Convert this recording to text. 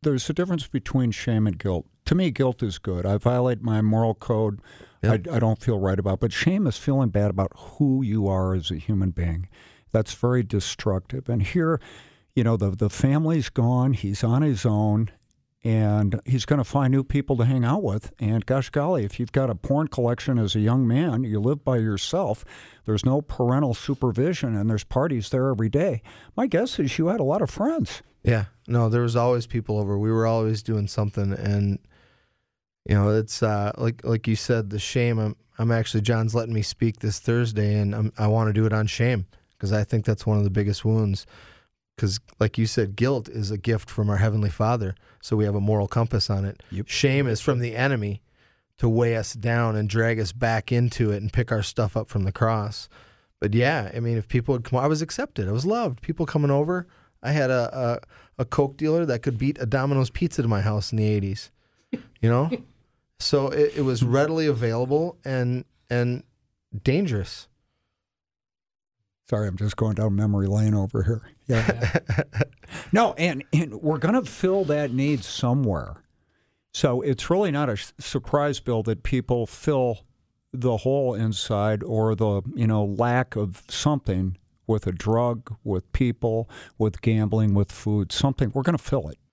there's a difference between shame and guilt. To me, guilt is good. I violate my moral code. Yep. I don't feel right about. But shame is feeling bad about who you are as a human being. That's very destructive. And here, the family's gone. He's on his own. And he's going to find new people to hang out with. And gosh golly, if you've got a porn collection as a young man, you live by yourself, there's no parental supervision, and there's parties there every day. My guess is you had a lot of friends. Yeah. No, there was always people over. We were always doing something. And, it's like you said, the shame. I'm actually, John's letting me speak this Thursday, and I want to do it on shame because I think that's one of the biggest wounds. Because, like you said, guilt is a gift from our Heavenly Father, so we have a moral compass on it. Yep. Shame is from the enemy to weigh us down and drag us back into it and pick our stuff up from the cross. But yeah, I mean, if people would come, I was accepted. I was loved. People coming over. I had a Coke dealer that could beat a Domino's pizza to my house in the 80s, So it was readily available and dangerous. Sorry, I'm just going down memory lane over here. Yeah. No, and we're going to fill that need somewhere. So it's really not a surprise, Bill, that people fill the hole inside or the lack of something with a drug, with people, with gambling, with food, something. We're going to fill it.